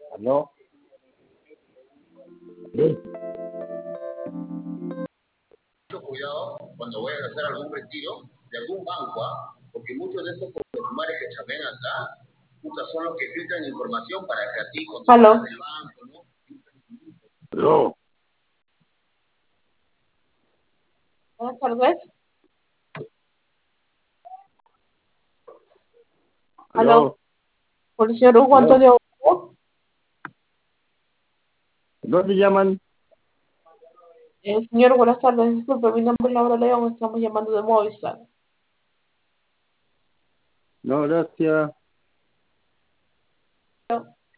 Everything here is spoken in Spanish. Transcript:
¿Aló? Sí. Mucho cuidado cuando vayas a hacer algún retiro de algún banco, porque muchos de estos formularios que chapean acá, puta, son los que filtran información para que a ti, cuando salgas del banco, ¿no? ¿Aló? Buenas tardes. ¿Aló? Por el señor Hugo ¿Aló? Antonio Hugo. ¿Dónde llaman? Señor, buenas tardes. Disculpe, mi nombre es Laura León. Estamos llamando de Movistar. No, gracias.